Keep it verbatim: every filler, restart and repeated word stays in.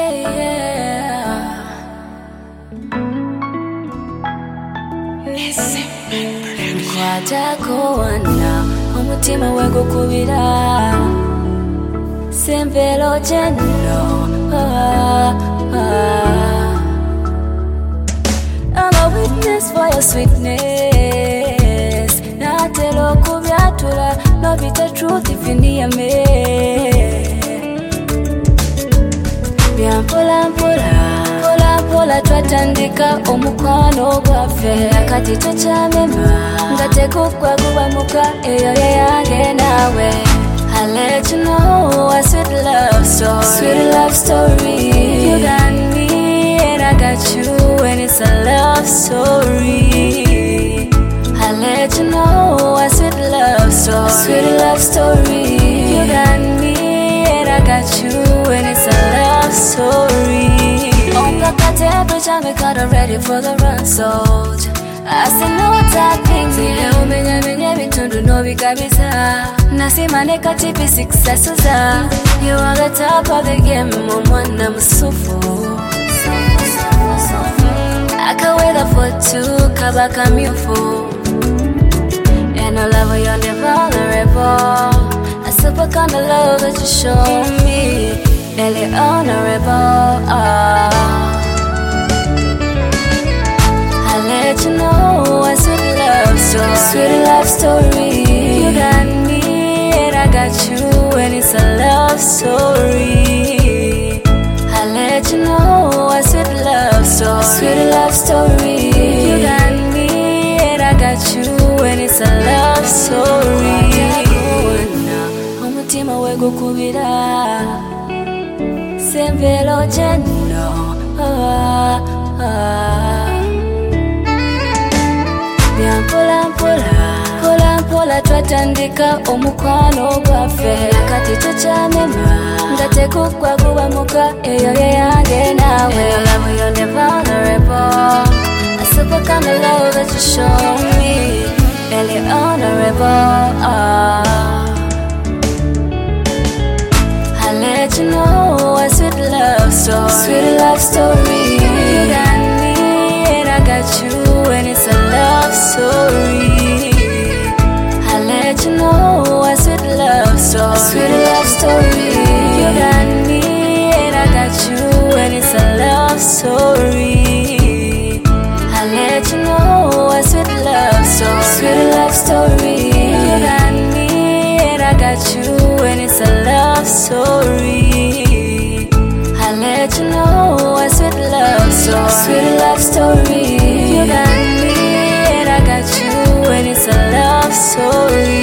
Kwatakuwana omutima wegukubira sempero gyenno. ah, ah. I'm a witness for your sweetness. Natera okubyatula no be the truth if you near me. Byampola mpola mpola mpola twatandika omukwano gwaffe kati tukyamema nga tekukwa kubamuka eyo yeyange naawe. I let you know a sweet love story, sweet love story. You got me and I got you and it's a love story. I let you know a sweet love story, sweet love story. You got me and I got you and it's a love story. On the temperature, we got ready for the run, soldier. I said no talking to you, menya menya bitundu no bikabisa. Nasema nekatipi successuza. You are the top of the game, mwana musufu. Akaweda for two, kabaka myufu. And I love you, you're never vulnerable. A super kind of love that you show me, really honorable. ah. Let you know a sweet love story, sweet love story. You got me and I got you and it's a love story. I let you know a sweet love story, sweet love story. You got me and I got you and it's a love story. Omutima wegukubira sempero gyenno. ah, ah. Mpola mpola mpola mpola twatandika omukwano gwaffe kati tukyamema nga tekukwa kubamuka eyo yeyange naawe. Your love, you're never vulnerable. A super kind of love that you show me, really honorable. ah. I let you know a sweet love story, sweet love story. You got me and I got you and it's a love story. I let you know a sweet love story, sweet love story. You got me and I got you and it's a love story. I let you know a sweet love story, sweet love story. You got me and I got you and it's a love story. I let you know a sweet love story, sweet love story. You got me and I got you and it's a love story.